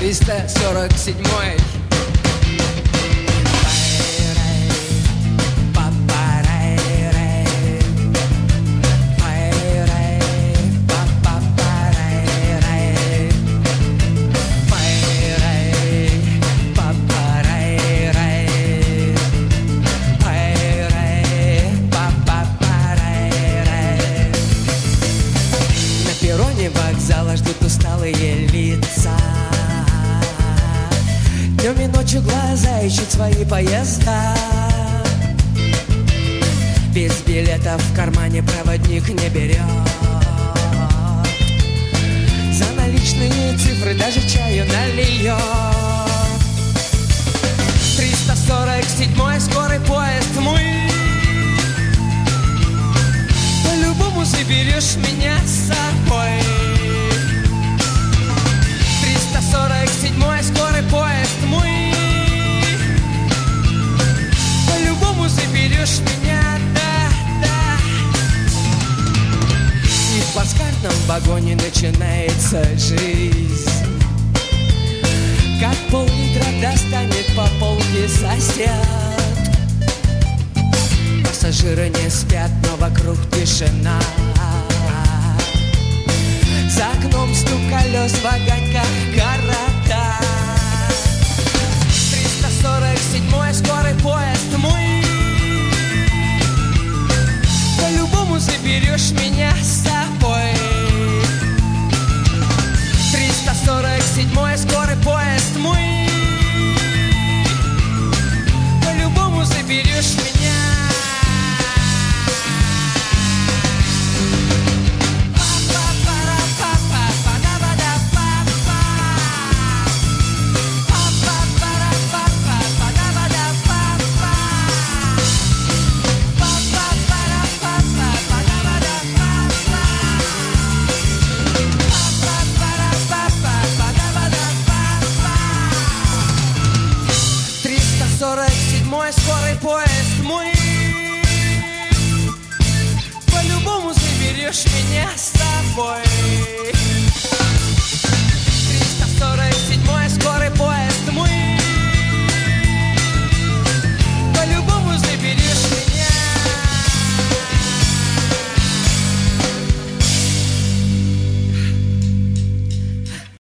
347-й. Вокзала ждут усталые лица. Днем и ночью глаза ищут свои поезда. Без билета в кармане проводник не берет. За наличные цифры даже чаю нальет. 347-й скорый поезд мой. По-любому заберешь меня с собой. 347-й скорый поезд мой. По-любому заберешь меня, да. И в плацкартном вагоне начинается жизнь. Как пол-литра достанет по полке сосед. Пассажиры не спят, но вокруг тишина. За окном стук колес в огоньках города. 347-й скорый поезд мой. По-любому заберешь меня с собой. 347-й скорый поезд мой. По-любому заберешь меня. Скорый поезд мой. По-любому заберешь меня с собой.